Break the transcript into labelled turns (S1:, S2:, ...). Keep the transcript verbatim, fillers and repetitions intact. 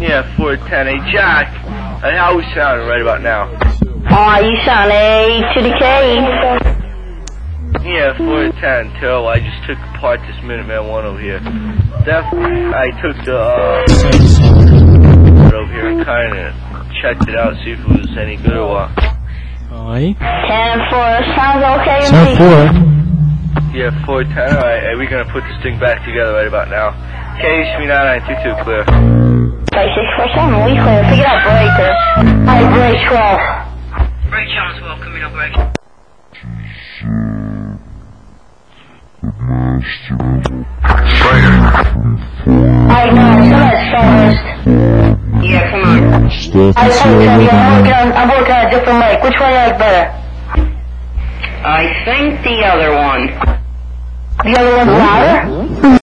S1: Yeah, four ten. Hey, Jack. Hey, how we sounding right about now?
S2: Aw, uh, you sound A to the K.
S1: Yeah, four ten. Till I just took apart this Minuteman one over here. Definitely, I took the, uh, over here and kind of checked it out, see if it was any good or what.
S3: Alright.
S2: ten four, sounds okay to
S3: Sound
S2: me.
S3: four.
S1: Yeah, four ten. Alright, are we gonna put this thing back together right about now? K H three nine nine two two, clear.
S2: Right, six four seven, we clear. Pick it up, breaker. Alright, break twelve.
S4: Break channel twelve, coming up, break.
S2: Alright, no, so let's first.
S4: Yeah, come on.
S2: I told you, I'm working on, I'm working on a different mic. Which one you like better?
S4: I think the other one.
S2: The other one's louder?